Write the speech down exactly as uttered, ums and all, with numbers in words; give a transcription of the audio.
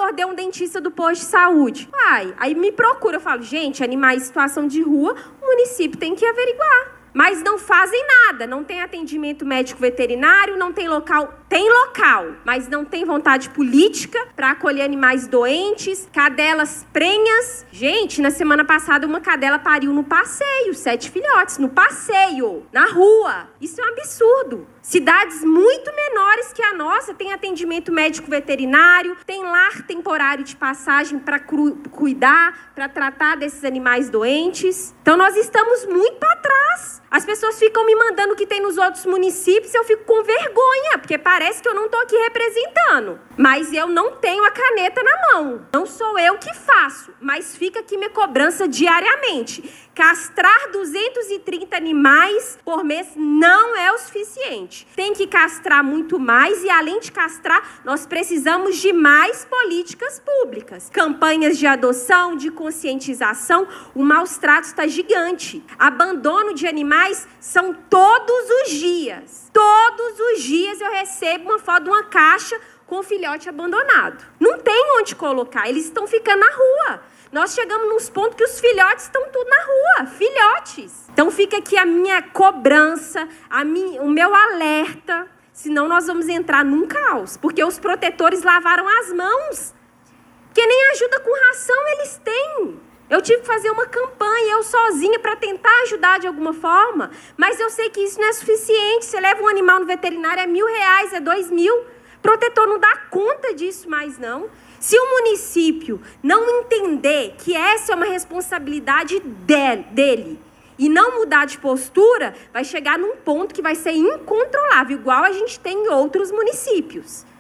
morder um dentista do posto de saúde. Ai, aí me procura, eu falo, gente, animais em situação de rua, o município tem que averiguar. Mas não fazem nada, não tem atendimento médico veterinário, não tem local, tem local, mas não tem vontade política para acolher animais doentes, cadelas prenhas. Gente, na semana passada uma cadela pariu no passeio, sete filhotes, no passeio, na rua. Isso é um absurdo. Cidades muito menores que a nossa têm atendimento médico veterinário, tem lar temporário de passagem para cuidar, para tratar desses animais doentes. Então nós estamos muito para trás. As pessoas ficam me mandando o que tem nos outros municípios e eu fico com vergonha, porque parece que eu não estou aqui representando. Mas eu não tenho a caneta na mão. Não sou eu que faço, mas fica aqui minha cobrança diariamente. Castrar duzentos e trinta animais por mês não é o suficiente. Tem que castrar muito mais e, além de castrar, nós precisamos de mais políticas públicas. Campanhas de adoção, de conscientização. O maus tratos está gigante. Abandono de animais são todos os dias. Todos os dias eu recebo uma foto de uma caixa com o filhote abandonado. Não tem onde colocar, eles estão ficando na rua. Nós chegamos nos pontos que os filhotes estão tudo na rua, filhotes. Então fica aqui a minha cobrança, a minha, o meu alerta, senão nós vamos entrar num caos. Porque os protetores lavaram as mãos, porque nem ajuda com ração eles têm. Eu tive que fazer uma campanha, eu sozinha, para tentar ajudar de alguma forma, mas eu sei que isso não é suficiente. Você leva um animal no veterinário, é mil reais, é dois mil. Protetor não dá conta disso mais, não. Se o município não entender que essa é uma responsabilidade dele e não mudar de postura, vai chegar num ponto que vai ser incontrolável, igual a gente tem em outros municípios.